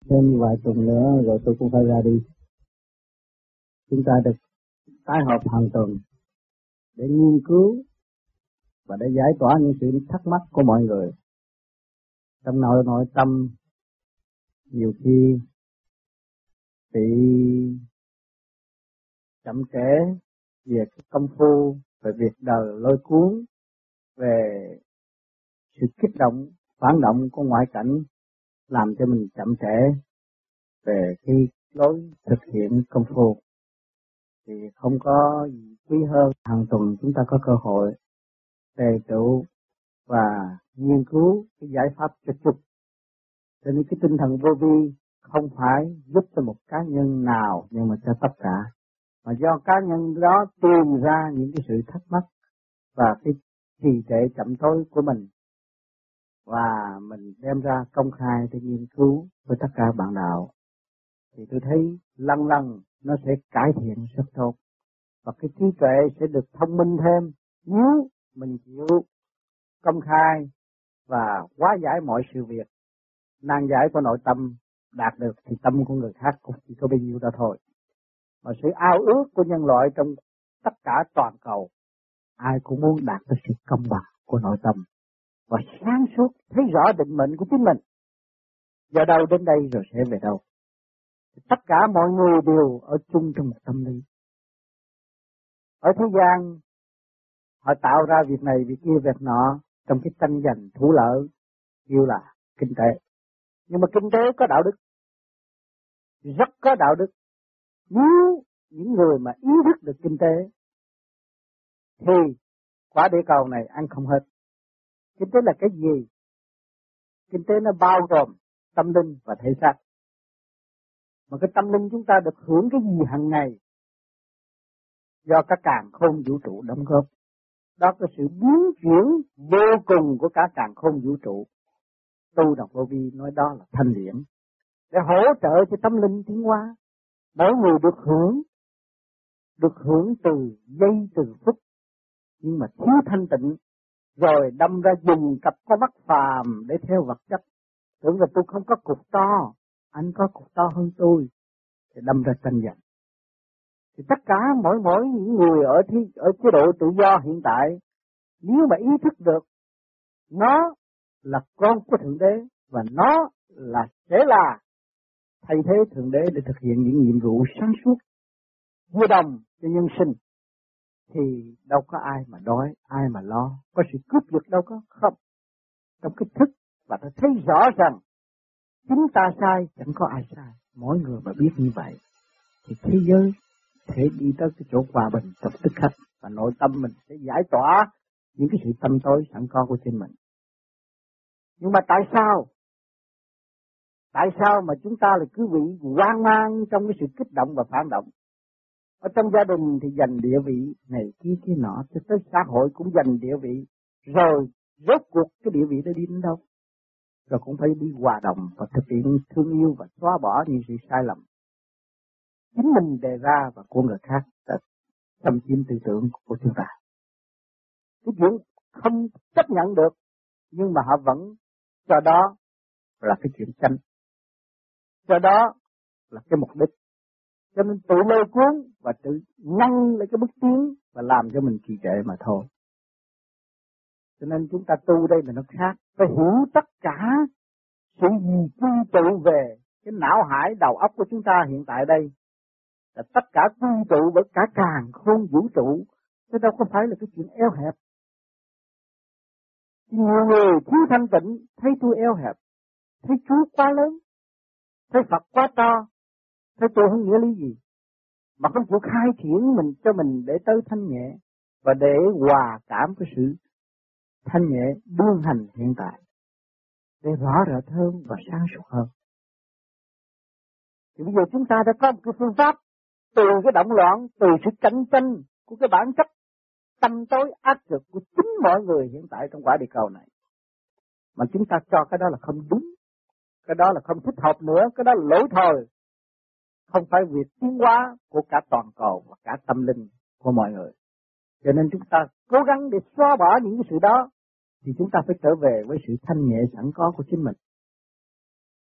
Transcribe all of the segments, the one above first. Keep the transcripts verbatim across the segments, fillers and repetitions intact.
Thêm vài tuần nữa rồi tôi cũng phải ra đi. Chúng ta được tái họp hàng tuần để nghiên cứu và để giải tỏa những sự thắc mắc của mọi người. Trong nội nội tâm nhiều khi bị chậm trễ về cái công phu, về việc đời lôi cuốn, về sự kích động, phản động của ngoại cảnh làm cho mình chậm trễ về cái lối thực hiện công phu. Thì không có gì quý hơn hàng tuần chúng ta có cơ hội tề tựu và nghiên cứu cái giải pháp cho chung. Cho nên cái tinh thần vô vi không phải giúp cho một cá nhân nào nhưng mà cho tất cả, mà do cá nhân đó tìm ra những cái sự thắc mắc và cái trì trệ chậm tối của mình, và mình đem ra công khai để nghiên cứu với tất cả bạn đạo, thì tôi thấy lần lần nó sẽ cải thiện rất tốt, và cái trí tuệ sẽ được thông minh thêm nếu mình chịu công khai và hóa giải mọi sự việc. Nan giải của nội tâm đạt được thì tâm của người khác cũng chỉ có bấy nhiêu đó thôi. Mà sự ao ước của nhân loại trong tất cả toàn cầu, ai cũng muốn đạt được sự công bằng của nội tâm và sáng suốt, thấy rõ định mệnh của chính mình. Do đâu đến đây rồi sẽ về đâu. Tất cả mọi người đều ở chung trong một tâm lý. Ở thế gian, họ tạo ra việc này, việc kia, việc nọ trong cái tranh giành thú lợi, kêu là kinh tế. Nhưng mà kinh tế có đạo đức, rất có đạo đức. Nếu những người mà ý thức được kinh tế, thì quả địa cầu này ăn không hết. Kinh tế là cái gì? Kinh tế nó bao gồm tâm linh và thể xác. Mà cái tâm linh chúng ta được hưởng cái gì hàng ngày? Do các càn khôn vũ trụ đóng góp. Đó là sự biến chuyển vô cùng của cả càn khôn vũ trụ. Tu đọc vô vi nói đó là thanh điển, để hỗ trợ cho tâm linh tiến hóa. Mỗi người được hưởng, được hưởng từ giây từ phút, nhưng mà thiếu thanh tịnh, rồi đâm ra dùng cặp con mắt phàm để theo vật chất. Tưởng là tôi không có cục to, anh có cục to hơn tôi, thì đâm ra tranh giành. Thì tất cả mỗi mỗi những người ở thi, ở chế độ tự do hiện tại, nếu mà ý thức được nó là con của Thượng Đế và nó là sẽ là thay thế Thượng Đế để thực hiện những nhiệm vụ sáng suốt vô đồng cho nhân sinh, thì đâu có ai mà đói, ai mà lo, có sự cướp giật đâu có, không. Trong cái thức và ta thấy rõ rằng chính ta sai, chẳng có ai sai. Mỗi người mà biết như vậy thì thế giới thể đi tới cái chỗ hòa bình trong tức khắc, và nội tâm mình sẽ giải tỏa những cái sự tâm tối sẵn có của chính mình. Nhưng mà tại sao? Tại sao mà chúng ta là cứ bị hoang mang trong cái sự kích động và phản động? Ở trong gia đình thì giành địa vị này kia kia nọ, cho tới xã hội cũng giành địa vị, rồi rốt cuộc cái địa vị đó đi đến đâu? Rồi cũng phải đi hòa đồng và thực hiện thương yêu và xóa bỏ những sự sai lầm chính mình đề ra và của người khác đã xâm chiếm tư tưởng của chúng ta. Cái chuyện không chấp nhận được, nhưng mà họ vẫn cho đó là cái chuyện tranh, cho đó là cái mục đích. Cho nên tự lôi cuốn và tự ngăn lấy cái bước tiến và làm cho mình trì trệ mà thôi. Cho nên chúng ta tu đây là nó khác, phải hiểu tất cả sự gì quy tụ về cái não hải đầu óc của chúng ta hiện tại đây, là tất cả quy tụ bởi cả càn khôn vũ trụ, chứ đâu có phải là cái chuyện eo hẹp. Nhiều người thiếu thanh tịnh thấy tôi eo hẹp, thấy Chúa quá lớn, thấy Phật quá to, thấy tôi không nghĩa lý gì, mà không chịu khai triển mình cho mình để tới thanh nhẹ và để hòa cảm với sự thanh nhẹ đương hành hiện tại, để rõ rệt hơn và sáng suốt hơn. Thì bây giờ chúng ta đã có một cái phương pháp từ cái động loạn, từ sự cạnh tranh của cái bản chất tâm tối ác trực của chính mọi người hiện tại trong quả địa cầu này, mà chúng ta cho cái đó là không đúng, cái đó là không thích hợp nữa, cái đó là lỗi thời, không phải việc tiến hóa của cả toàn cầu và cả tâm linh của mọi người. Cho nên chúng ta cố gắng để xóa bỏ những cái sự đó, thì chúng ta phải trở về với sự thanh nhẹ sẵn có của chính mình.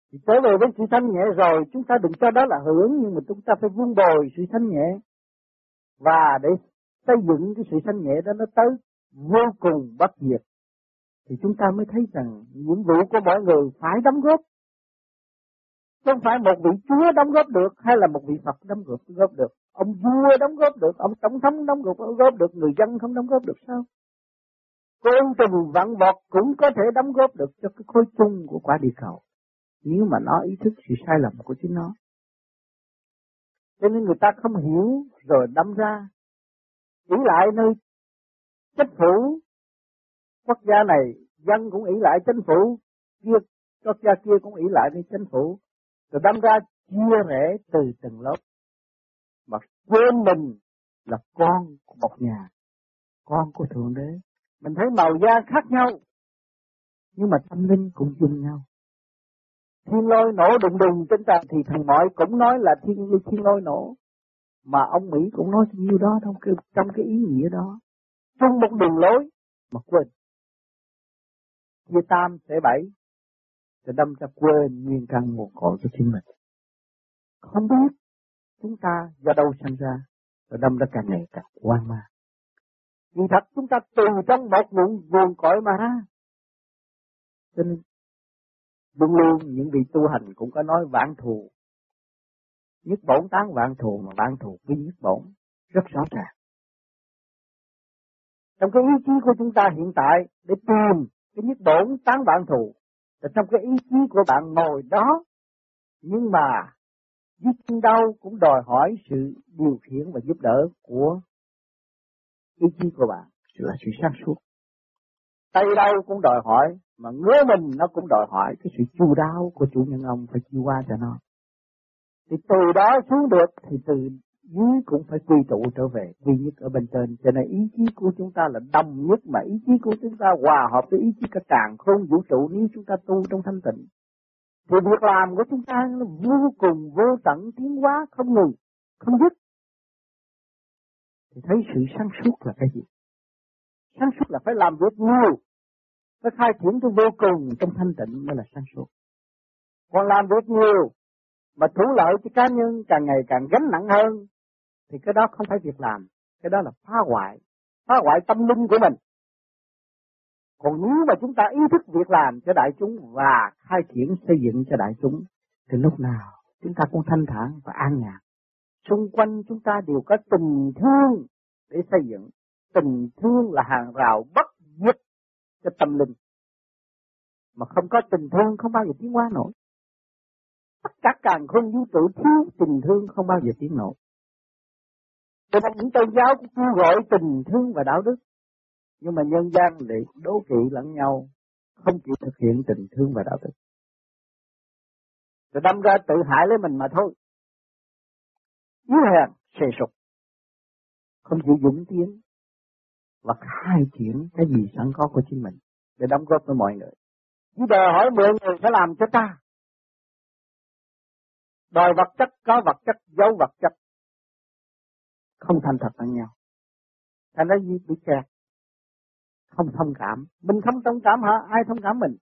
Thì trở về với sự thanh nhẹ rồi, chúng ta đừng cho đó là hưởng, nhưng mà chúng ta phải vun bồi sự thanh nhẹ. Và để xây dựng cái sự thanh nhẹ đó nó tới vô cùng bất diệt, thì chúng ta mới thấy rằng nhiệm vụ của mọi người phải đóng góp. Không phải một vị chúa đóng góp được, hay là một vị Phật đóng góp, góp được. Ông vua đóng góp được, ông tổng thống đóng góp, góp được, người dân không đóng góp được sao? Côn trùng vạn vật cũng có thể đóng góp được cho cái khối chung của quả địa cầu, nếu mà nó ý thức sự sai lầm của chính nó. Cho nên người ta không hiểu rồi đâm ra ý lại nơi chính phủ quốc gia này, dân cũng ý lại chính phủ kia, quốc gia kia cũng ý lại nơi chính phủ, rồi đâm ra chia rẽ từ từng lớp, mà quên mình là con của một nhà, con của Thượng Đế. Mình thấy màu da khác nhau, nhưng mà tâm linh cũng chung nhau. Thiên lôi nổ đùng đùng trên trần thì thằng mọi cũng nói là thiên thiên lôi nổ, mà ông Mỹ cũng nói nhiêu đó trong cái, trong cái ý nghĩa đó. Trong một đường lối mà quên. Chia tam sẽ bảy, rồi đâm ra quên nguyên căn nguồn cội của chính mình. Không biết chúng ta do đâu sinh ra, rồi đâm ra càng ngày càng hoang mang. Vì thật chúng ta từ trong một nguồn nguồn cội mà ra. Cho nên luôn luôn những vị tu hành cũng có nói vạn thù, nhất bổn tán vạn thù, mà vạn thù quy nhất bổn, rất rõ ràng. Trong cái ý chí của chúng ta hiện tại để tìm cái nhất bổn tán vạn thù, là trong cái ý chí của bạn ngồi đó, nhưng mà dưới chân đâu cũng đòi hỏi sự điều khiển và giúp đỡ của ý chí của bạn, là sự sáng suốt. Tay đâu cũng đòi hỏi, mà ngứa mình nó cũng đòi hỏi cái sự chu đáo của chủ nhân ông phải chịu qua cho nó. Thì từ đó xuống được thì từ dưới cũng phải quy tụ trở về quy nhất ở bên trên. Cho nên ý chí của chúng ta là đồng nhất, mà ý chí của chúng ta hòa hợp với ý chí cả càn khôn vũ trụ nếu chúng ta tu trong thanh tịnh. Thì việc làm của chúng ta là vô cùng vô tận, tiến hóa không ngừng, không dứt. Thì thấy sự sáng suốt là cái gì? Sáng suốt là phải làm việc nhiều, phải khai triển cho vô cùng trong thanh tịnh mới là sáng suốt. Còn làm việc nhiều mà thủ lợi cho cá nhân càng ngày càng gánh nặng hơn, thì cái đó không phải việc làm, cái đó là phá hoại, phá hoại tâm linh của mình. Còn nếu mà chúng ta ý thức việc làm cho đại chúng và khai triển xây dựng cho đại chúng, thì lúc nào chúng ta cũng thanh thản và an nhàn. Xung quanh chúng ta đều có tình thương để xây dựng. Tình thương là hàng rào bất diệt cho tâm linh. Mà không có tình thương không bao giờ tiến hóa nổi. Tất cả càng không vũ trụ thiếu tình thương không bao giờ tiến nổi. Cho nên những tôn giáo cũng kêu gọi tình thương và đạo đức. Nhưng mà nhân gian để đố kỵ lẫn nhau, không chịu thực hiện tình thương và đạo đức. Rồi đâm ra tự hại lấy mình mà thôi. Yếu hèn, xề sụp, không chịu dũng tiến và khai triển cái gì sẵn có của chính mình để đóng góp với mọi người. Chỉ đòi hỏi mọi người phải làm cho ta. Đòi vật chất có vật chất, giấu vật chất, không thành thật lẫn nhau. Thành ra gì bị kẹt, không thông cảm. Mình không thông cảm hả? Ai thông cảm mình?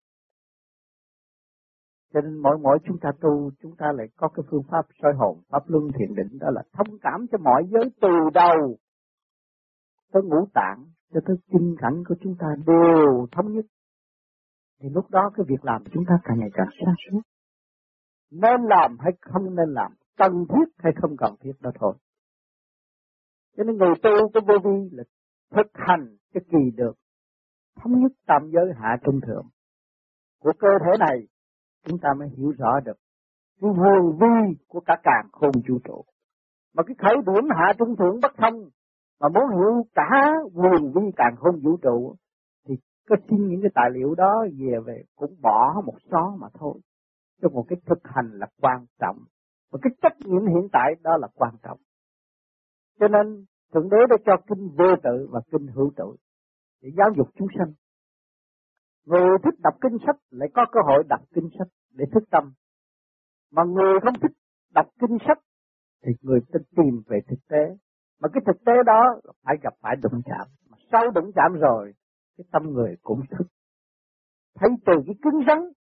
Cho nên mỗi mỗi chúng ta tu, chúng ta lại có cái phương pháp soi hồn, pháp luân thiền định, đó là thông cảm cho mọi giới từ đầu tới ngũ tạng cho tới kinh cảnh của chúng ta đều thống nhất. Thì lúc đó cái việc làm chúng ta càng ngày càng sáng suốt. Nên làm hay không nên làm, cần thiết hay không cần thiết đó thôi. Cho nên người tu cái vô vi là thực hành cái kỳ được thống nhất tam giới hạ trung thượng của cơ thể này, chúng ta mới hiểu rõ được cái nguồn vi của cả càn khôn vũ trụ. Mà cái khởi điểm hạ trung thượng bất thông, mà muốn hiểu cả nguồn vi càn khôn vũ trụ thì có xin những cái tài liệu đó về về cũng bỏ một xó mà thôi. Cho một cái thực hành là quan trọng, và cái trách nhiệm hiện tại đó là quan trọng. Cho nên Thượng Đế đã cho kinh vô tự và kinh hữu tự để giáo dục chúng sanh. Người thích đọc kinh sách lại có cơ hội đọc kinh sách để thức tâm. Mà người không thích đọc kinh sách thì người ta tìm về thực tế. Mà cái thực tế đó phải gặp phải đụng chạm. Mà sau đụng chạm rồi, cái tâm người cũng thức. Thấy từ cái cứng rắn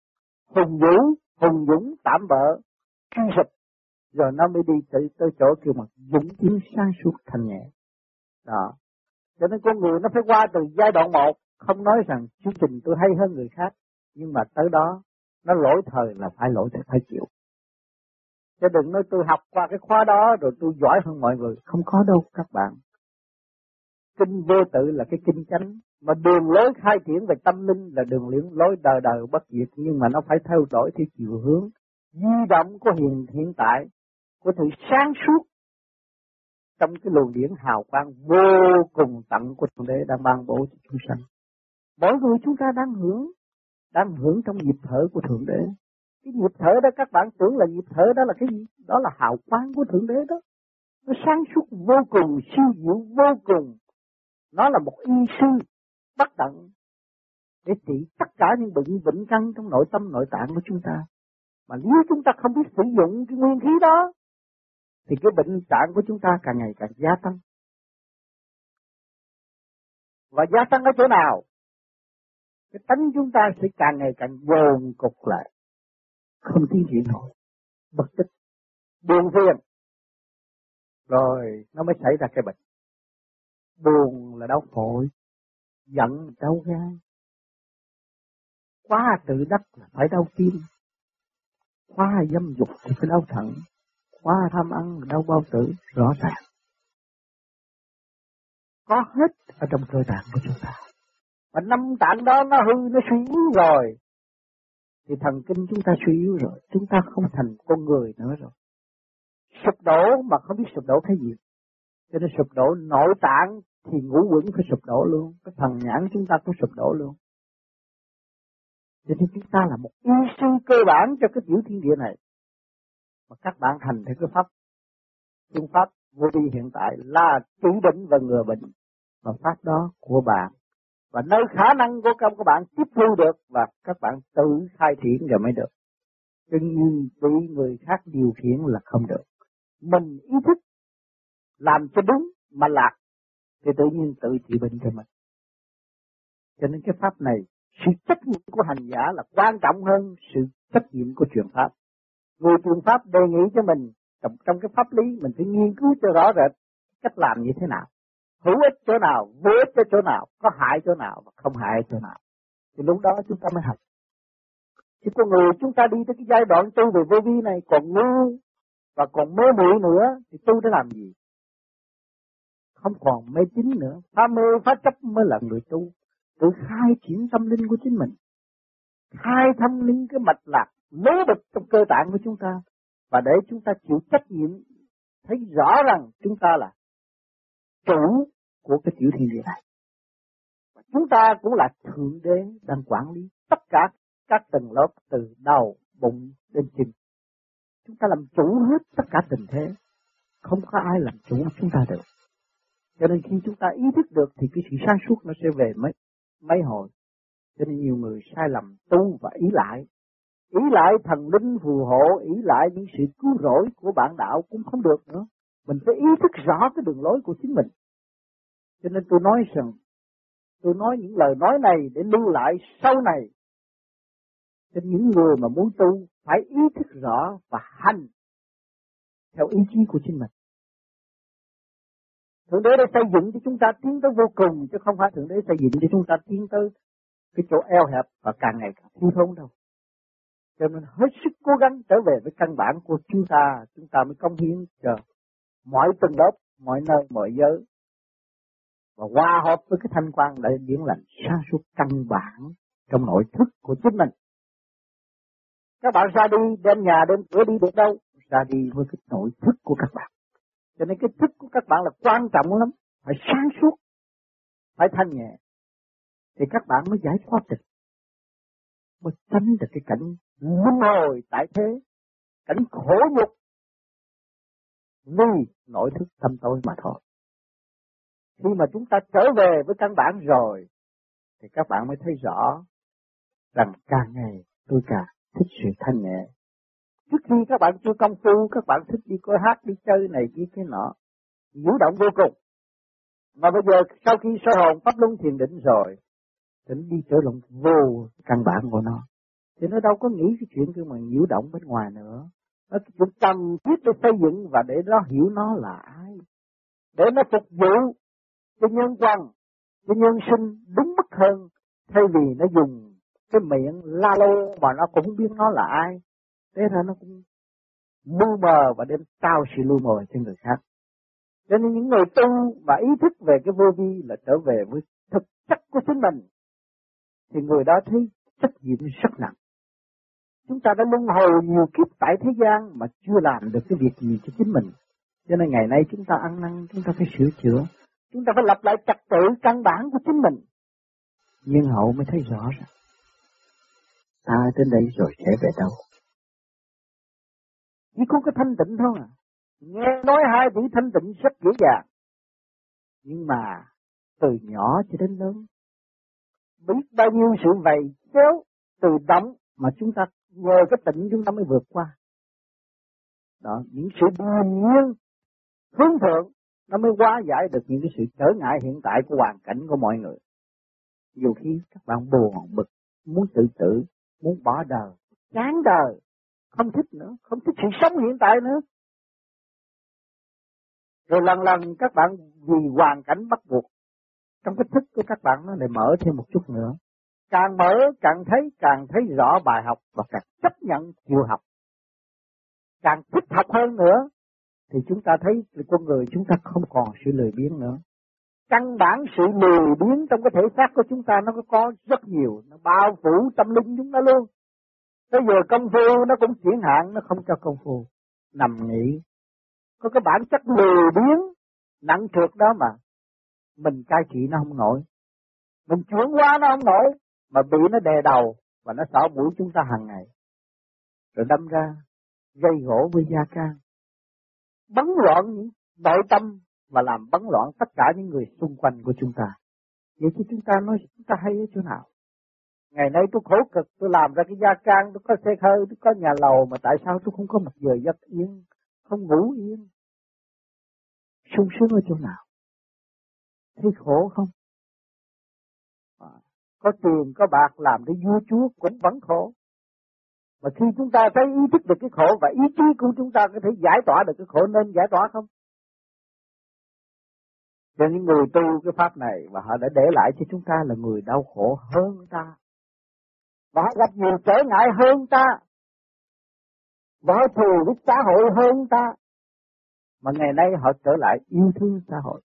hùng vũ, hùng dũng, tạm bỡ, truy sụp, rồi nó mới đi tới, tới chỗ kêu mà dũng tiến sáng suốt thanh nhẹ. Đó. Cho nên con người nó phải qua từ giai đoạn một, không nói rằng chương trình tôi hay hơn người khác, nhưng mà tới đó nó lỗi thời là phải lỗi thời phải chịu. Chứ đừng nói tôi học qua cái khóa đó rồi tôi giỏi hơn mọi người, không có đâu các bạn. Kinh vô tự là cái kinh chánh, mà đường lối khai triển về tâm linh là đường lối đời đời bất diệt, nhưng mà nó phải theo đổi theo chiều hướng di động của hiện hiện tại, của sự sáng suốt trong cái luồng điển hào quang vô cùng tận của Thượng Đế đang ban bố cho chúng sanh. Mỗi người chúng ta đang hưởng, đang hưởng trong nhịp thở của Thượng Đế. Cái nhịp thở đó các bạn tưởng là nhịp thở đó là cái gì? Đó là hào quang của Thượng Đế đó. Nó sáng suốt vô cùng, siêu diệu vô cùng. Nó là một y sư bất tận để trị tất cả những bệnh bệnh căn trong nội tâm nội tạng của chúng ta. Mà nếu chúng ta không biết sử dụng cái nguyên khí đó, thì cái bệnh trạng của chúng ta càng ngày càng gia tăng. Và gia tăng ở chỗ nào? Cái tánh chúng ta sẽ càng ngày càng dồn cục lại, không tiến triển nổi, bất tích, buồn phiền, rồi nó mới xảy ra cái bệnh. Buồn là đau phổi, giận là đau gan, quá tự đắc là phải đau tim, quá dâm dục thì phải đau thận, quá tham ăn là đau bao tử, rõ ràng. Có hết ở trong cơ tạng của chúng ta. Và năm tạng đó nó hư, nó suy yếu rồi, thì thần kinh chúng ta suy yếu rồi, chúng ta không thành con người nữa rồi. Sụp đổ mà không biết sụp đổ cái gì. Cho nên sụp đổ nội tạng thì ngũ quẩn phải sụp đổ luôn, cái thần nhãn chúng ta cũng sụp đổ luôn. Cho nên chúng ta là một y sư cơ bản cho cái tiểu thiên địa này. Mà các bạn hành theo cái pháp, phương pháp vô vi hiện tại là trị bệnh và ngừa bệnh. Và pháp đó của bạn. Và nơi khả năng của các bạn tiếp thu được và các bạn tự khai triển rồi mới được. Chứ như bị người khác điều khiển là không được. Mình ý thức làm cho đúng mà lạc thì tự nhiên tự trị bệnh cho mình. Cho nên cái pháp này, sự trách nhiệm của hành giả là quan trọng hơn sự trách nhiệm của truyền pháp. Người truyền pháp đề nghị cho mình trong, trong cái pháp lý mình phải nghiên cứu cho rõ rệt cách làm như thế nào, hữu ích chỗ nào, vô ích ở chỗ nào, có hại chỗ nào và không hại chỗ nào. Thì lúc đó chúng ta mới học. Chứ con người chúng ta đi tới cái giai đoạn tu về vô vi này còn ngu và còn mê muội nữa thì tu để làm gì? Không còn mê tín nữa, phá mê phá chấp mới là người tu. Tự khai triển tâm linh của chính mình, khai thâm linh cái mạch lạc nối bật trong cơ tạng của chúng ta, và để chúng ta chịu trách nhiệm, thấy rõ rằng chúng ta là chủ của cái tiểu thiên địa này. Và chúng ta cũng là Thượng Đế đang quản lý tất cả các tầng lớp từ đầu, bụng đến chân. Chúng ta làm chủ hết tất cả tình thế, không có ai làm chủ chúng ta được. Cho nên khi chúng ta ý thức được thì cái sự sáng suốt nó sẽ về mấy, mấy hồi. Cho nên nhiều người sai lầm tu và ý lại. Ý lại thần linh phù hộ, ý lại những sự cứu rỗi của bạn đạo cũng không được nữa. Mình phải ý thức rõ cái đường lối của chính mình. Cho nên tôi nói rằng, tôi nói những lời nói này để lưu lại sau này. Cho những người mà muốn tu phải ý thức rõ và hành theo ý chí của chính mình. Thượng Đế đã xây dựng cho chúng ta tiến tới vô cùng, chứ không phải Thượng Đế xây dựng cho chúng ta tiến tới cái chỗ eo hẹp và càng ngày càng thiếu thốn đâu. Cho nên hết sức cố gắng trở về với căn bản của chúng ta, chúng ta mới cống hiến cho mọi tầng lớp, mọi nơi, mọi giới, và hòa hợp với cái thanh quan để điển lành sáng suốt căn bản trong nội thức của chính mình. Các bạn ra đi, đem nhà đem cửa đi được đâu, ra đi với cái nội thức của các bạn. Cho nên cái thức của các bạn là quan trọng lắm, phải sáng suốt, phải thanh nhẹ, thì các bạn mới giải thoát được, mới tránh được cái cảnh luân hồi tại thế, cảnh khổ nhục vì nội thức tâm tối mà thôi. Khi mà chúng ta trở về với căn bản rồi, thì các bạn mới thấy rõ rằng càng ngày tôi càng thích sự thanh nhẹ. Trước khi các bạn chưa công phu, các bạn thích đi coi hát, đi chơi này kia cái nọ, nhiễu động vô cùng. Mà bây giờ sau khi soi hồn pháp luân thiền định rồi, thì đi trở lại vô căn bản của nó. Thì nó đâu có nghĩ cái chuyện kia mà nhiễu động bên ngoài nữa. Nó cũng cần thiết để xây dựng và để nó hiểu nó là ai. Để nó phục vụ cho nhân quan, cho nhân sinh đúng mức hơn. Thay vì nó dùng cái miệng la lô mà nó cũng không biết nó là ai. Thế ra nó cũng mưu mờ và đem trao sự lu mờ cho người khác. Cho nên những người tu và ý thức về cái vô vi là trở về với thực chất của chính mình. Thì người đó thấy trách nhiệm rất nặng. Chúng ta đã luân hồi nhiều kiếp tại thế gian mà chưa làm được cái việc gì cho chính mình. Cho nên ngày nay chúng ta ăn năn, chúng ta phải sửa chữa. Chúng ta phải lập lại trật tự căn bản của chính mình. Nhưng hậu mới thấy rõ ràng. Ta đến đây rồi sẽ về đâu? Chỉ có cái thanh tịnh thôi à. Nghe nói hai chữ thanh tịnh rất dễ dàng. Nhưng mà từ nhỏ cho đến lớn, biết bao nhiêu sự vầy chéo từ động mà chúng ta nhờ cái tịnh chúng ta mới vượt qua. Đó, những sự bình nhiên, hướng thượng, nó mới hóa giải được những cái sự trở ngại hiện tại của hoàn cảnh của mọi người. Nhiều khi các bạn buồn, bực, muốn tự tử, muốn bỏ đời, chán đời, không thích nữa, không thích sự sống hiện tại nữa. Rồi lần lần các bạn vì hoàn cảnh bắt buộc, trong cái thức của các bạn nó lại mở thêm một chút nữa. Càng mở càng thấy, càng thấy rõ bài học và càng chấp nhận chịu học. Càng thích học hơn nữa, thì chúng ta thấy con người chúng ta không còn sự lười biếng nữa. Căn bản sự lười biếng trong cái thể xác của chúng ta nó có rất nhiều, nó bao phủ tâm linh chúng ta luôn. Bây giờ công phu nó cũng chuyển hạn, nó không cho công phu, nằm nghỉ. Có cái bản chất lười biếng, nặng trược đó mà, mình cai trị nó không nổi. Mình chuyển qua nó không nổi, mà bị nó đè đầu, và nó xỏ mũi chúng ta hàng ngày. Rồi đâm ra, gây gỗ với gia can. Bấn loạn những nội tâm, và làm bấn loạn tất cả những người xung quanh của chúng ta. Vậy thì chúng ta nói chúng ta hay ở chỗ nào? Ngày nay tôi khổ cực, tôi làm ra cái gia can, tôi có xe hơi, tôi có nhà lầu, mà tại sao tôi không có một giờ giấc yên, không ngủ yên? Sung sướng ở chỗ nào? Thấy khổ không? À, có tiền, có bạc làm để vua chúa cũng vẫn khổ. Mà khi chúng ta thấy ý thức được cái khổ và ý chí của chúng ta có thể giải tỏa được cái khổ nên giải tỏa không? Cho những người tu cái pháp này và họ đã để lại cho chúng ta là người đau khổ hơn ta. Và họ gặp nhiều trở ngại hơn ta. Và họ thù với xã hội hơn ta. Mà ngày nay họ trở lại yêu thương xã hội.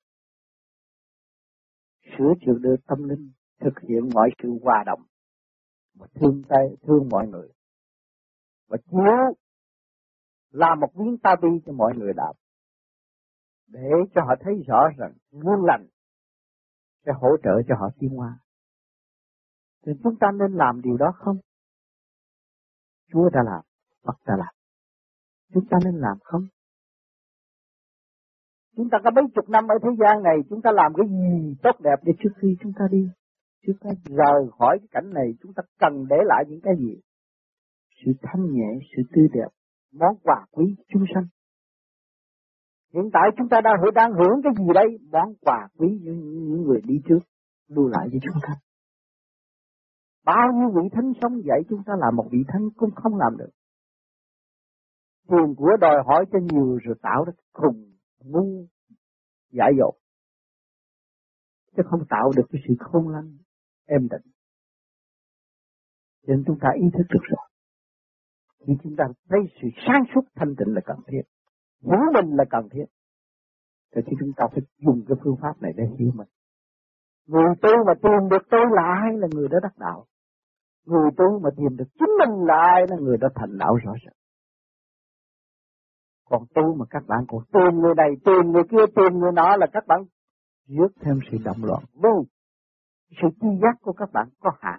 Sửa chữa được tâm linh, thực hiện mọi sự hòa đồng. Và thương tay, thương mọi người. Và chịu làm một viên ta bi cho mọi người làm. Để cho họ thấy rõ rằng nguyên lành sẽ hỗ trợ cho họ tiến hóa. Thì chúng ta nên làm điều đó không? Chúa đã làm, Phật đã làm. Chúng ta nên làm không? Chúng ta có mấy chục năm ở thế gian này, chúng ta làm cái gì tốt đẹp để trước khi chúng ta đi? Trước khi rời khỏi cái cảnh này, chúng ta cần để lại những cái gì? Sự thanh nhẹ, sự tươi đẹp, món quà quý chúng sanh. Hiện tại chúng ta đang, đang hưởng cái gì đây? Món quà quý những, những người đi trước lưu lại cho chúng ta. Bao nhiêu vị thánh sống dạy chúng ta làm một vị thánh cũng không làm được. Tiền của đòi hỏi cho nhiều rồi tạo ra khùng, ngu, dại dột. Chứ không tạo được cái sự khôn lanh, êm định. Cho nên chúng ta ý thức được rồi. Khi chúng ta thấy sự sáng suốt thanh tịnh là cần thiết, hiểu mình là cần thiết, thì chúng ta phải dùng cái phương pháp này để hiểu mình. Người tu mà tìm được tôi là ai là người đó đắc đạo. Người tu mà tìm được chính mình là ai là người đó thành đạo rõ ràng. Còn tu mà các bạn còn tìm người này, tìm người kia, tìm người nọ là các bạn rước thêm sự động loạn. Vì sự tri giác của các bạn có hạn.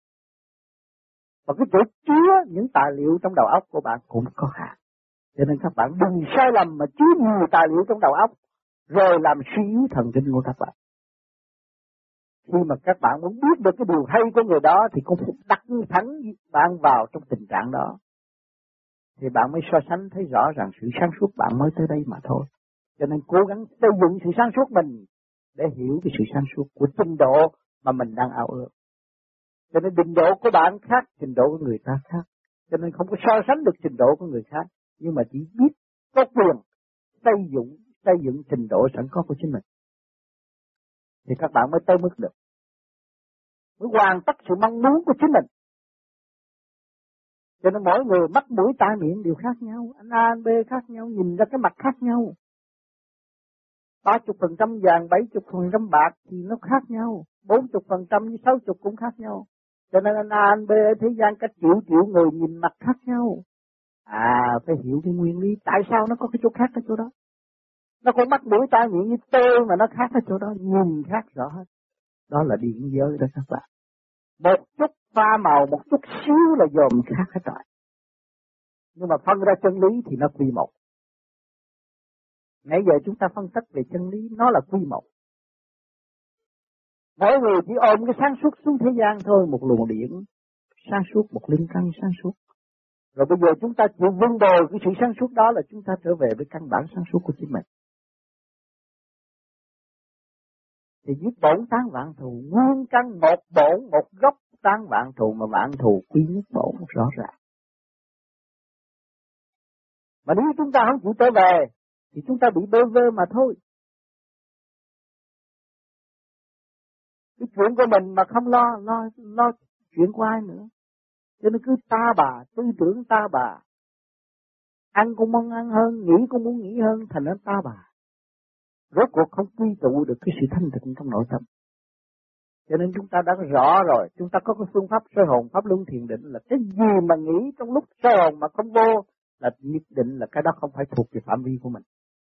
Và cái chỗ chứa những tài liệu trong đầu óc của bạn cũng có hạn. Cho nên các bạn đừng sai lầm mà chứa nhiều tài liệu trong đầu óc, rồi làm suy yếu thần kinh của các bạn. Khi mà các bạn muốn biết được cái điều hay của người đó thì cũng phải đặt thẳng bạn vào trong tình trạng đó. Thì bạn mới so sánh thấy rõ ràng sự sáng suốt bạn mới tới đây mà thôi. Cho nên cố gắng xây dựng sự sáng suốt mình để hiểu cái sự sáng suốt của trình độ mà mình đang ao ước. Cho nên trình độ của bạn khác, trình độ của người ta khác. Cho nên không có so sánh được trình độ của người khác. Nhưng mà chỉ biết có quyền xây dựng, xây dựng trình độ sẵn có của chính mình. Thì các bạn mới tới mức được. Mới hoàn tất sự mong muốn của chính mình. Cho nên mỗi người mắt mũi tai miệng đều khác nhau. Anh A, anh B khác nhau, nhìn ra cái mặt khác nhau. ba mươi phần trăm vàng, bảy mươi phần trăm bạc thì nó khác nhau. bốn mươi phần trăm với sáu mươi cũng khác nhau. Cho nên anh A, anh B ở thế gian các triệu triệu người nhìn mặt khác nhau. À, phải hiểu cái nguyên lý. Tại sao nó có cái chỗ khác ở chỗ đó? Nó còn mắt mũi tai miệng như tôi mà nó khác ở chỗ đó. Nhìn khác rõ hết. Đó là điển giới đó các bạn. Một chút pha màu, một chút xíu là dòm khác hết rồi. Nhưng mà phân ra chân lý thì nó quy một. Nãy giờ chúng ta phân tích về chân lý, nó là quy một. Mỗi người chỉ ôm cái sáng suốt xuống thế gian thôi, một luồng điển sáng suốt, một linh căn sáng suốt. Rồi bây giờ chúng ta chịu vun bồi cái sự sáng suốt đó là chúng ta trở về với căn bản sáng suốt của chính mình. Thì giết bổn tán vạn thù, nguyên căn một bổn, một gốc tán vạn thù, mà vạn thù quy nhất bổn rõ ràng. Mà nếu chúng ta không chịu trở về thì chúng ta bị bơ vơ mà thôi. Cái chuyện của mình mà không lo, lo, lo chuyện của ai nữa. Cho nên cứ ta bà, tư tưởng ta bà. Ăn cũng muốn ăn hơn, nghĩ cũng muốn nghĩ hơn, thành ra ta bà. Rốt cuộc không quy tụ được cái sự thanh tịnh trong nội tâm. Cho nên chúng ta đã rõ rồi, chúng ta có cái phương pháp soi hồn, pháp luân thiền định là cái gì mà nghĩ trong lúc soi hồn mà không vô, là nhất định là cái đó không phải thuộc về phạm vi của mình.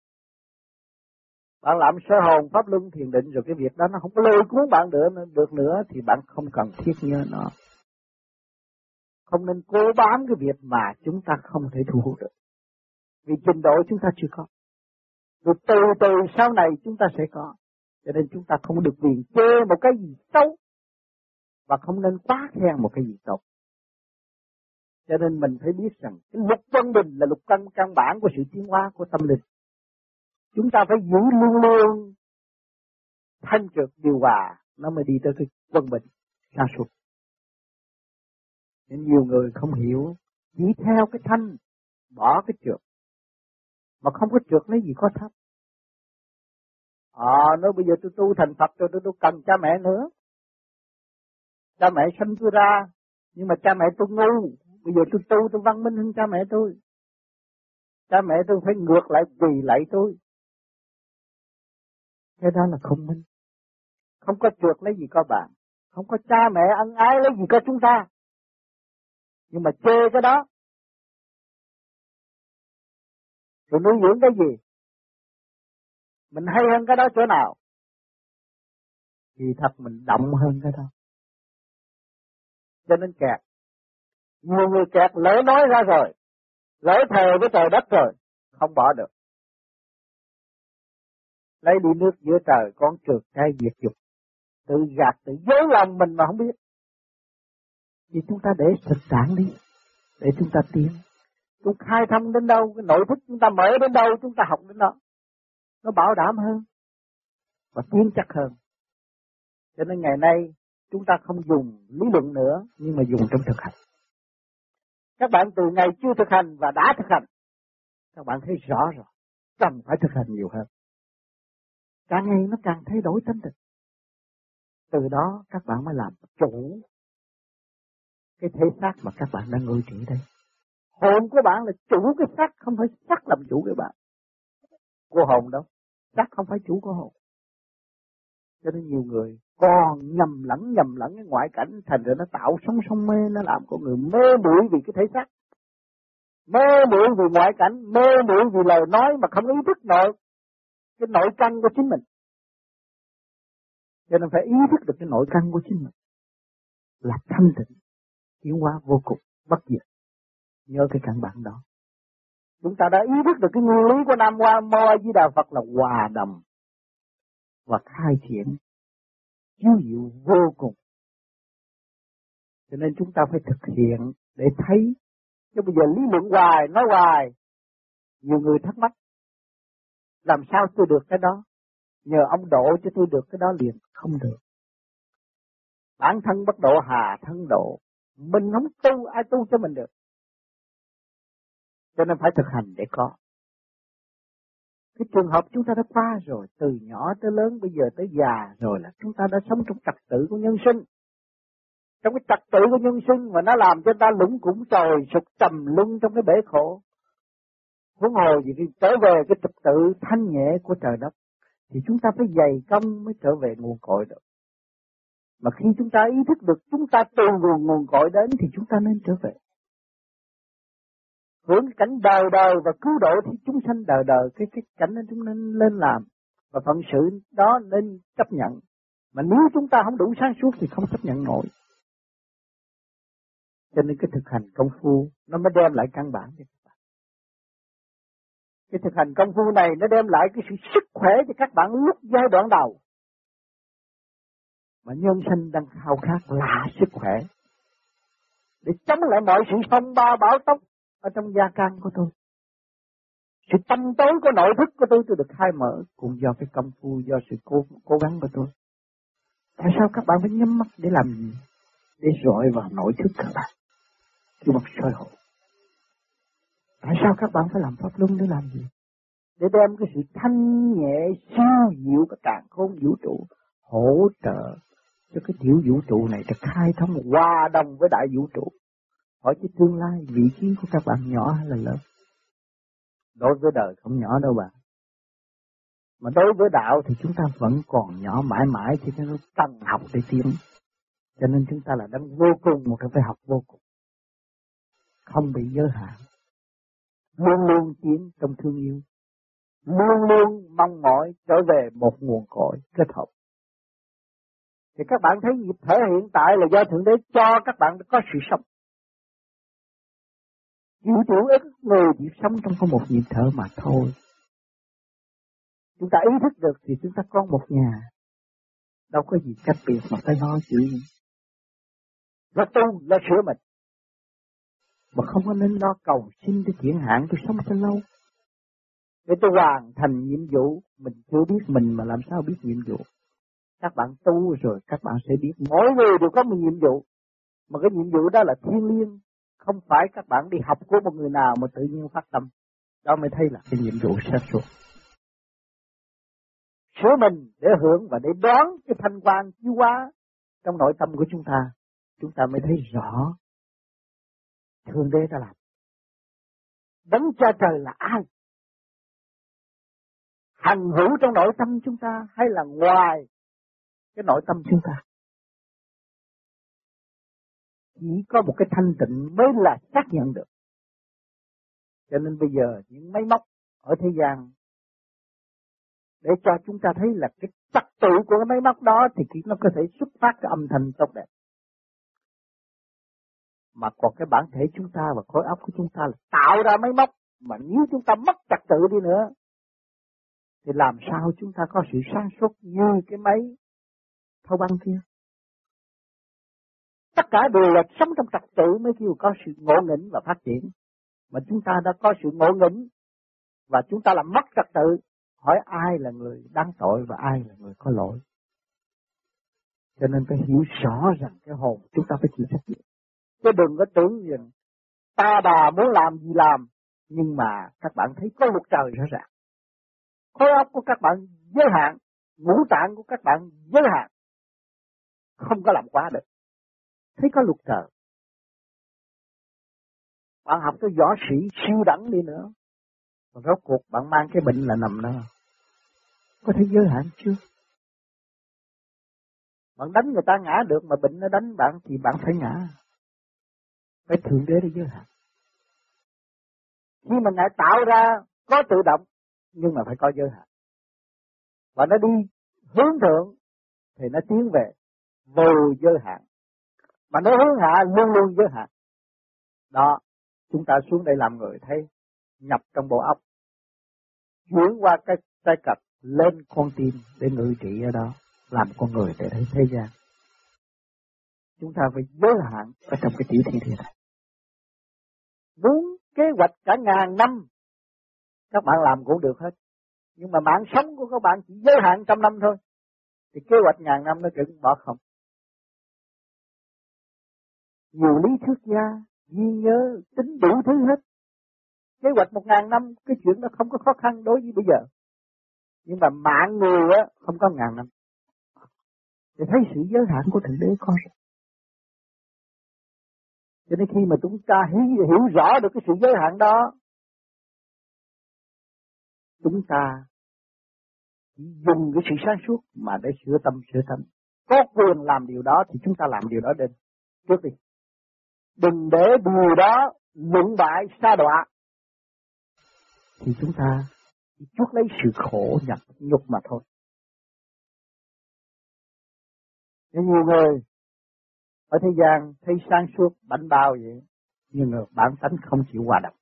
Bạn làm soi hồn, pháp luân thiền định rồi cái việc đó nó không có lôi cuốn bạn được, được nữa thì bạn không cần thiết nhớ nó. Không nên cố bám cái việc mà chúng ta không thể thu hút được. Vì trình độ chúng ta chưa có. Rồi từ từ sau này chúng ta sẽ có. Cho nên chúng ta không được quyền chê một cái gì xấu. Và không nên quá khen một cái gì tốt. Cho nên mình phải biết rằng cái lục quân bình là lục căn căn bản của sự tiến hóa của tâm linh. Chúng ta phải giữ luôn luôn thanh trực điều hòa, nó mới đi tới cái quân bình sáng suốt. Nên nhiều người không hiểu, chỉ theo cái thanh, bỏ cái trượt. Mà không có trượt lấy gì có thấp. Ờ, à, nói bây giờ tôi tu thành Phật rồi tôi đâu cần cha mẹ nữa. Cha mẹ sinh tôi ra, nhưng mà cha mẹ tôi ngu. Bây giờ tôi tu tôi văn minh hơn cha mẹ tôi. Cha mẹ tôi phải ngược lại quỳ lại tôi. Cái đó là không minh. Không có trượt lấy gì có bạn. Không có cha mẹ ân ái lấy gì có chúng ta. Nhưng mà chê cái đó. Rồi nuôi dưỡng cái gì? Mình hay hơn cái đó chỗ nào? Thì thật mình động hơn cái đó. Cho nên kẹt. Nhiều người kẹt lỡ nói ra rồi. Lỡ thề với trời đất rồi. Không bỏ được. Lấy đi nước giữa trời con trượt cái diệt dục. Tự gạt, tự dối lòng mình mà không biết. Thì chúng ta để thực trạng đi. Để chúng ta tiến. Chúng khai thông đến đâu, cái nội thức chúng ta mở đến đâu, chúng ta học đến đó. Nó bảo đảm hơn. Và tiến chắc hơn. Cho nên ngày nay, chúng ta không dùng lý luận nữa, nhưng mà dùng trong thực hành. Các bạn từ ngày chưa thực hành và đã thực hành, các bạn thấy rõ rồi. Cần phải thực hành nhiều hơn. Càng ngày nó càng thay đổi tâm tình. Từ đó các bạn mới làm chủ cái thể xác mà các bạn đang ngồi trị đây. Hồn của bạn là chủ cái xác, không phải xác làm chủ cái bạn. Của hồn đâu, xác không phải chủ của hồn. Cho nên nhiều người còn nhầm lẫn nhầm lẫn cái ngoại cảnh, thành ra nó tạo sống sống mê, nó làm con người mê muội vì cái thể xác. Mê muội vì ngoại cảnh, mê muội vì lời nói mà không ý thức nội cái nội căn của chính mình. Cho nên phải ý thức được cái nội căn của chính mình là thanh tịnh, tiến hóa vô cùng, bất diệt. Nhớ cái căn bản đó. Chúng ta đã ý thức được cái nguyên lý của Nam Hoa Mô A Di Đà Phật là hòa đồng và khai triển chiếu diệu vô cùng. Cho nên chúng ta phải thực hiện để thấy. Chứ bây giờ lý luận hoài, nói hoài, nhiều người thắc mắc. Làm sao tôi được cái đó? Nhờ ông độ cho tôi được cái đó liền, không được. Bản thân bất độ hà thân độ. Mình không tu, ai tu cho mình được. Cho nên phải thực hành để có. Cái trường hợp chúng ta đã qua rồi, từ nhỏ tới lớn, bây giờ tới già rồi là chúng ta đã sống trong trật tự của nhân sinh. Trong cái trật tự của nhân sinh mà nó làm cho ta lũng củng trồi sụt trầm luân trong cái bể khổ. Huống hồ gì khi trở về cái trật tự thanh nhẹ của trời đất thì chúng ta phải dày công mới trở về nguồn cội được. Mà khi chúng ta ý thức được chúng ta từ nguồn nguồn cội đến thì chúng ta nên trở về. Hưởng cảnh đời đời và cứu độ thì chúng sanh đời đời, cái cái cảnh đó chúng nên lên làm. Và phận sự đó nên chấp nhận. Mà nếu chúng ta không đủ sáng suốt thì không chấp nhận nổi. Cho nên cái thực hành công phu nó mới đem lại căn bản cho các bạn. Cái thực hành công phu này nó đem lại cái sự sức khỏe cho các bạn lúc giai đoạn đầu. Mà nhân sinh đang khao khát là sức khỏe. Để chống lại mọi sự phong ba bão tốc ở trong gia can của tôi. Sự tâm tối của nội thức của tôi tôi được khai mở cũng do cái công phu, do sự cố, cố gắng của tôi. Tại sao các bạn phải nhắm mắt để làm gì? Để rọi vào nội thức các bạn. Khi mặt soi hồn. Tại sao các bạn phải làm pháp luân để làm gì? Để đem cái sự thanh nhẹ, siêu diệu của càn khôn vũ trụ hỗ trợ cho cái tiểu vũ trụ này được khai thông hòa đồng với đại vũ trụ. Hỏi chứ tương lai vị trí của các bạn nhỏ hay là lớn? Đối với đời không nhỏ đâu bạn. Mà đối với đạo thì chúng ta vẫn còn nhỏ mãi mãi thì nó tăng học để tiến. Cho nên chúng ta là đang vô cùng, một cái phải học vô cùng. Không bị giới hạn. Luôn luôn tiến trong thương yêu. Luôn luôn mong mỏi trở về một nguồn cội kết hợp. Thì các bạn thấy nhịp thở hiện tại là do Thượng Đế cho các bạn có sự sống. Vũ trụ ít người chỉ sống trong có một nhịp thở mà thôi. Chúng ta ý thức được thì chúng ta có một nhà. Đâu có gì cách biệt mà phải lo chuyện gì. Lo tu, lo sửa mình. Mà không có nên lo cầu xin để chuyển hạn tôi sống cho lâu. Để tôi hoàn thành nhiệm vụ, mình chưa biết mình mà làm sao biết nhiệm vụ. Các bạn tu rồi các bạn sẽ biết mỗi người đều có một nhiệm vụ. Mà cái nhiệm vụ đó là thiêng liêng. Không phải các bạn đi học của một người nào mà tự nhiên phát tâm. Đó mới thấy là cái nhiệm vụ sáng suốt. Sửa mình để hưởng và để đón cái thanh quan chiếu hóa trong nội tâm của chúng ta. Chúng ta mới thấy rõ Thượng Đế đã làm. Đấng Cha Trời là ai? Hằng hữu trong nội tâm chúng ta hay là ngoài cái nội tâm chúng ta? Chỉ có một cái thanh tịnh mới là xác nhận được. Cho nên bây giờ những máy móc ở thế gian để cho chúng ta thấy là cái trật tự của cái máy móc đó thì nó có thể xuất phát cái âm thanh tốt đẹp. Mà còn cái bản thể chúng ta và khối óc của chúng ta là tạo ra máy móc. Mà nếu chúng ta mất trật tự đi nữa thì làm sao chúng ta có sự sáng suốt như cái máy thâu băng kia. Tất cả đều là sống trong trật tự mới kêu có sự ngộ nghĩnh và phát triển. Mà chúng ta đã có sự ngộ nghĩnh và chúng ta làm mất trật tự. Hỏi ai là người đáng tội và ai là người có lỗi. Cho nên phải hiểu rõ rằng cái hồn chúng ta phải chịu trách nhiệm. Chứ đừng có tưởng rằng ta bà muốn làm gì làm. Nhưng mà các bạn thấy có luật trời rõ ràng. Khối óc của các bạn giới hạn. Ngũ tạng của các bạn giới hạn. Không có làm quá được. Thấy có luật trời. Bạn học tới võ sĩ siêu đẳng đi nữa. Mà rốt cuộc bạn mang cái bệnh là nằm đó. Có thể giới hạn chưa? Bạn đánh người ta ngã được mà bệnh nó đánh bạn thì bạn phải ngã. Phải Thượng Đế để giới hạn. Khi mà Ngài tạo ra có tự động nhưng mà phải có giới hạn. Và nó đi hướng thượng thì nó tiến về vô giới hạn. Mà nó hướng hạ luôn luôn giới hạn. Đó, chúng ta xuống đây làm người thấy nhập trong bộ óc. Chuyển qua cái tay cặp lên con tim để ngự trị ở đó. Làm con người để thấy thế gian. Chúng ta phải giới hạn ở trong cái tiểu thiên địa này. Muốn kế hoạch cả ngàn năm các bạn làm cũng được hết. Nhưng mà mạng sống của các bạn chỉ giới hạn trăm năm thôi. Thì kế hoạch ngàn năm nó chừng bỏ không. nhiều lý thuyết gia, ghi nhớ, tính đủ thứ hết. Kế hoạch một ngàn năm, cái chuyện đó không có khó khăn đối với bây giờ. Nhưng mà mạng người á, không có ngàn năm. Để thấy sự giới hạn của Thượng Đế có rồi. Cho nên khi mà chúng ta hiểu, hiểu rõ được cái sự giới hạn đó, chúng ta dùng cái sự sáng suốt mà để sửa tâm sửa tâm. Có quyền làm điều đó thì chúng ta làm điều đó đến trước đi. Đừng để điều đó luận bại sa đọa. Thì chúng ta chuốc lấy sự khổ nhập nhục mà thôi. Nên nhiều người ở thế gian thấy sáng suốt bảnh bao vậy, nhưng mà bản tánh không chịu hòa đồng.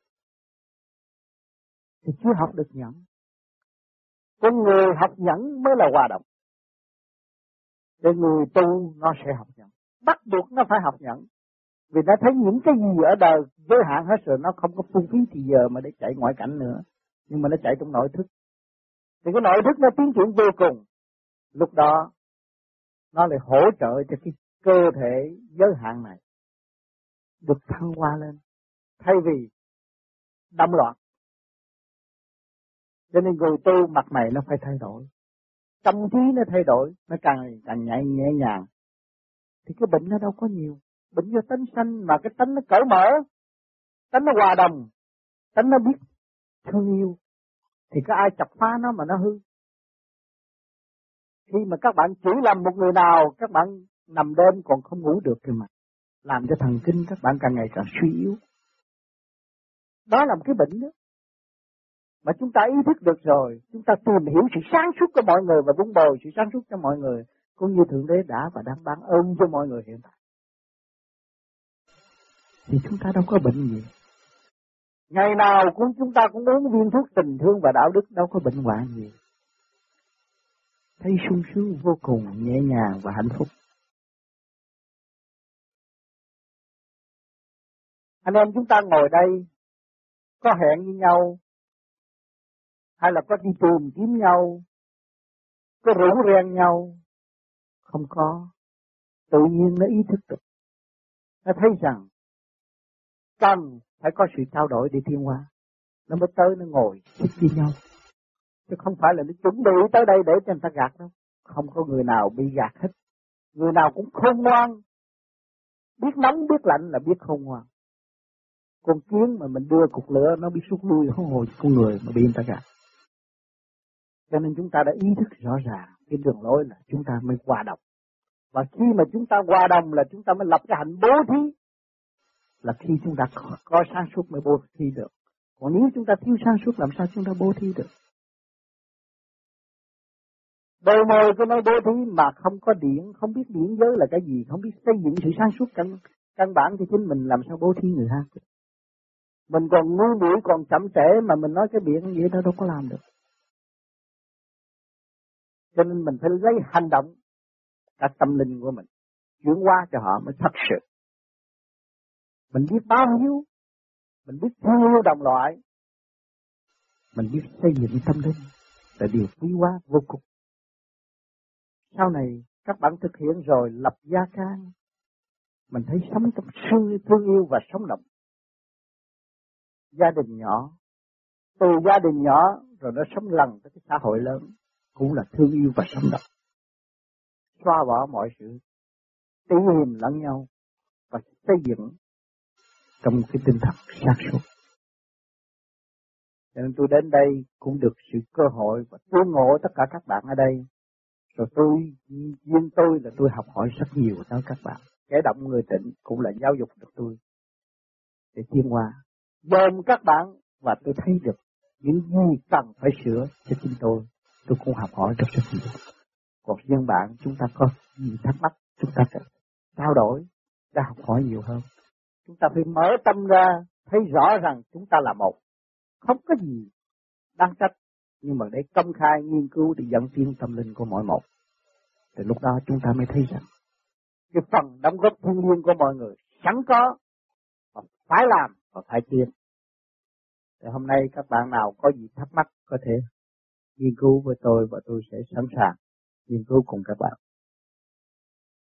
Thì chưa học được nhẫn. Con người học nhẫn mới là hòa đồng. Để người tu nó sẽ học nhẫn. Bắt buộc nó phải học nhẫn. Vì nó thấy những cái gì ở đời giới hạn hết rồi, nó không có phung phí thì giờ mà để chạy ngoại cảnh nữa. Nhưng mà nó chạy trong nội thức. Thì cái nội thức nó tiến triển vô cùng. Lúc đó nó lại hỗ trợ cho cái cơ thể giới hạn này được thăng hoa lên. Thay vì đâm loạn. Cho nên người tu mặt mày nó phải thay đổi. Tâm trí nó thay đổi, nó càng càng nhẹ nhẹ nhàng. Thì cái bệnh nó đâu có nhiều. Bệnh do tánh sanh mà cái tánh nó cởi mở. Tánh nó hòa đồng. Tánh nó biết thương yêu. Thì có ai chọc phá nó mà nó hư. Khi mà các bạn chỉ làm một người nào, các bạn nằm đêm còn không ngủ được kìa mà. Làm cho thần kinh các bạn càng ngày càng suy yếu. Đó là một cái bệnh đó. Mà chúng ta ý thức được rồi, chúng ta tìm hiểu sự sáng suốt của mọi người và vun bồi sự sáng suốt cho mọi người, cũng như Thượng Đế đã và đang ban ơn cho mọi người hiện tại. Thì chúng ta đâu có bệnh gì. Ngày nào cũng chúng ta cũng uống viên thuốc tình thương và đạo đức, đâu có bệnh hoạn gì. Thấy sung sướng vô cùng, nhẹ nhàng và hạnh phúc. Anh em chúng ta ngồi đây, có hẹn với nhau, hay là có đi tìm kiếm nhau, có rủ rèn nhau, không có. Tự nhiên nó ý thức được. Nó thấy rằng cần phải có sự trao đổi để tiến hóa. Nó mới tới nó ngồi thích với nhau. Chứ không phải là nó chuẩn bị tới đây để cho người ta gạt đâu. Không có người nào bị gạt hết. Người nào cũng khôn ngoan. Biết nóng biết lạnh là biết khôn ngoan. Con kiến mà mình đưa cục lửa nó bị sút lui không hồi con người mà bị người ta gạt. Cho nên chúng ta đã ý thức rõ ràng cái đường lối là chúng ta mới hòa đồng. Và khi mà chúng ta hòa đồng là chúng ta mới lập cái hạnh bố thí. Là khi chúng ta có, có sáng suốt mới bố thí được. Còn nếu chúng ta thiếu sáng suốt làm sao chúng ta bố thí được. Đôi môi cái nói bố thí mà không có điển, không biết điển giới là cái gì, không biết xây dựng sự sáng suốt căn, căn bản cho chính mình làm sao bố thí người khác. Mình còn ngu muội còn chậm trễ mà mình nói cái miệng vậy đó đâu có làm được. Cho nên mình phải lấy hành động cả tâm linh của mình chuyển qua cho họ mới thật sự. Mình biết bao nhiêu, mình biết thương yêu đồng loại, mình biết xây dựng tâm linh là điều quý hóa vô cùng. Sau này các bạn thực hiện rồi lập gia can, mình thấy sống trong sự thương yêu và sống động. Gia đình nhỏ, từ gia đình nhỏ rồi nó sống lần tới cái xã hội lớn, cũng là thương yêu và sống động. Xóa bỏ mọi sự tỉ hiềm lẫn nhau và xây dựng trong cái tinh thần sáng suốt. Cho nên tôi đến đây cũng được sự cơ hội và tương ngộ tất cả các bạn ở đây. Rồi tôi, riêng tôi là tôi học hỏi rất nhiều đó các bạn. Kẻ động người tịnh cũng là giáo dục được tôi để tiến hóa. Dòm các bạn và tôi thấy được những gì cần phải sửa cho chính tôi. Tôi cũng học hỏi rất rất nhiều. Còn riêng bạn chúng ta có gì thắc mắc chúng ta phải trao đổi, ta học hỏi nhiều hơn. Chúng ta phải mở tâm ra, thấy rõ rằng chúng ta là một. Không có gì đáng trách, nhưng mà để công khai nghiên cứu để dẫn tiến tâm linh của mỗi một. Thì lúc đó chúng ta mới thấy rằng cái phần đóng góp thiêng liêng của mọi người sẵn có, và phải làm và phải tiến. Thì hôm nay các bạn nào có gì thắc mắc có thể nghiên cứu với tôi và tôi sẽ sẵn sàng nghiên cứu cùng các bạn.